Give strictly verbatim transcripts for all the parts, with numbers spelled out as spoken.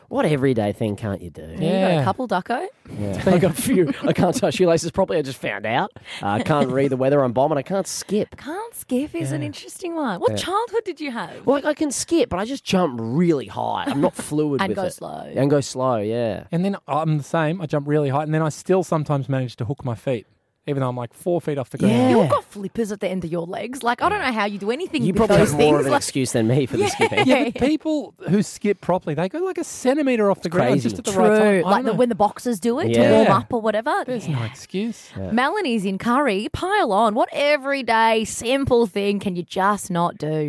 What everyday thing can't you do? Yeah, you got Yeah. a couple, Ducko. Yeah. I got a few. I can't tie shoelaces properly. I just found out. I uh, can't read the weather on bomb, and I can't skip. Can't skip is an Yeah. interesting one. What Yeah. childhood did you have? Well, I can skip, but I just jump really high. I'm not fluid And with go it. slow. And go slow, yeah. And then I'm the same. I jump really high, and then I still sometimes manage to hook my feet, even though I'm like four feet off the ground. Yeah. You've got flippers at the end of your legs. Like, I don't know how you do anything You with probably those have more things. of an Like, excuse than me for the Yeah. skipping. Yeah, but people who skip properly, they go like a centimetre off the ground crazy. just at the true. right time. I Like don't the, know. when the boxers do it Yeah. to warm up or whatever. There's no excuse. Melanie's in Curry. Pile on. What everyday, simple thing can you just not do?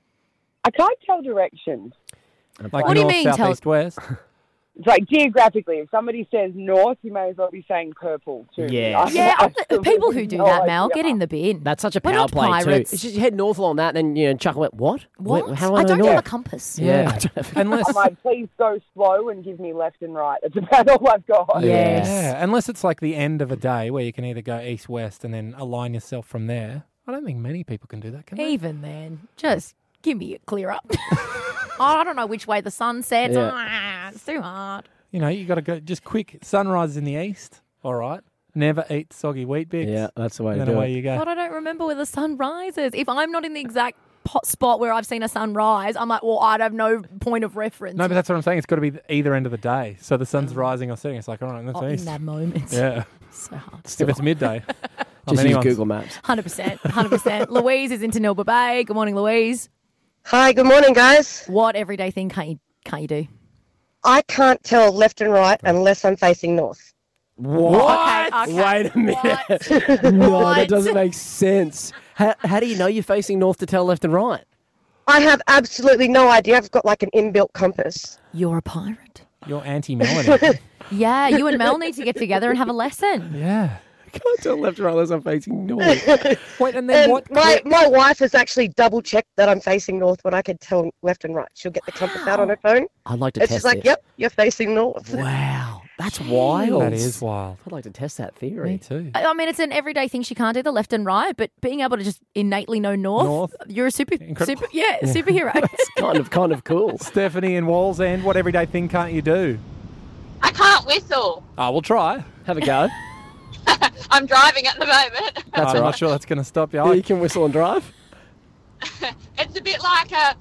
I can't tell directions. Like What do you north, mean, south, tell- east, west. It's like geographically, if somebody says north, you may as well be saying purple too. Yeah. Yeah, I'm the, people who do no that, Mel, idea. get in the bin. That's such a We're power not play pirates. too. It's just you head north along that, and then you know Chuck went, what? What? Wait, how do I I, don't know have a north? compass. Yeah. Unless, I'm like, please go slow and give me left and right. That's about all I've got. Yes. yeah, unless it's like the end of a day where you can either go east, west, and then align yourself from there. I don't think many people can do that, can they? Even then, just give me a clear up. I don't know which way the sun sets. Yeah. Ah, it's too hard. You know, you got to go just quick. Sunrise in the east. All right. Never eat soggy wheat bix. Yeah, that's the way And to then do away it. you go. But I don't remember where the sun rises. If I'm not in the exact pot spot where I've seen a sunrise, I'm like, well, I'd have no point of reference. No, but that's what I'm saying. It's got to be either end of the day. So the sun's rising or setting. It's like, all right, that's Oh, in east. that moment. Yeah. So hard. If it's midday. I'm Just use anyone's- Google Maps. one hundred percent. one hundred percent. Louise is into Nilba Bay. Good morning, Louise. Hi, good morning, guys. What everyday thing can't you, can't you do? I can't tell left and right unless I'm facing north. What? Okay, okay. Wait a minute. no, What? that doesn't make sense. How, how do you know you're facing north to tell left and right? I have absolutely no idea. I've got like an inbuilt compass. You're a pirate. You're anti-Melanie. Yeah, you and Mel need to get together and have a lesson. yeah. I can't tell left and right unless I'm facing north. Wait, and then And what? my, my wife has actually double checked that I'm facing north when I can tell left and right. She'll get the compass out on her phone. I'd like to It's test just like, this. yep, you're facing north. Wow, that's wild. That is wild. I'd like to test that Me theory. too. I I mean, it's an everyday thing. She can't do the left and right, but being able to just innately know north, North. you're a super, Incredible. super yeah, superhero. It's kind of kind of cool. Stephanie in Walls End, what everyday thing can't you do? I can't whistle. Oh, we'll try. Have a go. I'm driving at the moment. That's I'm all not right. sure that's going to stop you. Yeah, I- you can whistle and drive. It's a bit like a.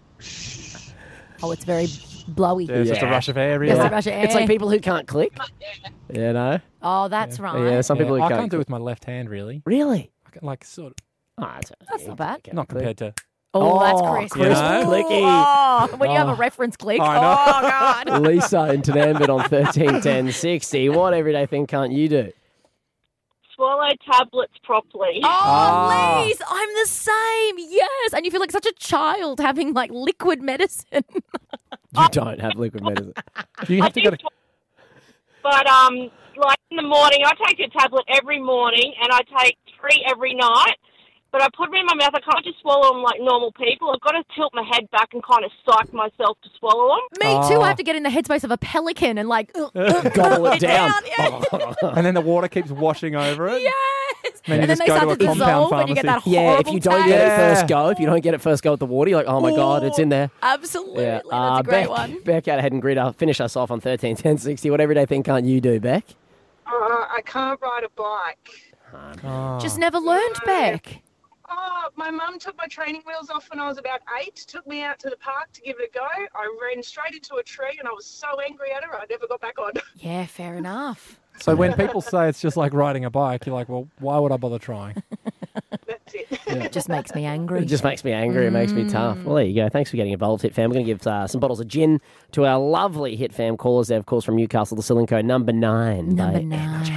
Oh, it's very blowy. Yeah, it's just a Yeah. rush of air. Just Really. a rush of It's like air. people who can't click. You know? Oh, that's right. Yeah, some people Yeah, who I can't. can't do it click. with my left hand, really. Really? I can, like, sort of, Oh, that's That's not bad. not compared to. Oh, that's Oh, crisp. crisp, clicky. Oh, when you have a Oh. reference click. I know. Oh, God. Lisa in Tanambit on thirteen ten sixty. What everyday thing can't you do? Swallow tablets properly. Oh, Ah. Liz, I'm the same. Yes. And you feel like such a child having like liquid medicine. You don't have liquid medicine. You have to go to. But um, like in the morning, I take a tablet every morning, and I take three every night. But I put them in my mouth. I can't just swallow them like normal people. I've got to tilt my head back and kind of psych myself to swallow them. Me too. Oh. I have to get in the headspace of a pelican and like uh, uh, Gobble uh, it down. yeah. And then the water keeps washing over it. Yes. Then you And then just they go start to to a compound dissolve and you get that pharmacy. Yeah, if horrible you don't taste. get it Yeah. first go, if you don't get it first go at the water, you're like, oh my God, it's in there. Absolutely. Yeah, That's uh, a great Beck, one. Beck out of Head and Grid. I'll finish us off on thirteen ten sixty. What everyday thing can't you do, Beck? Uh, I can't ride a bike. Oh. Just never learned, Beck. Oh, my mum took my training wheels off when I was about eight, took me out to the park to give it a go. I ran straight into a tree and I was so angry at her, I never got back on. Yeah, fair enough. So when people say it's just like riding a bike, you're like, well, why would I bother trying? That's it. It just makes me angry. It just makes me angry. It makes me tough. Well, there you go. Thanks for getting involved, Hit Fam. We're going to give uh, some bottles of gin to our lovely Hit Fam callers there, of course, from Newcastle to Silinco, number nine. Number by nine.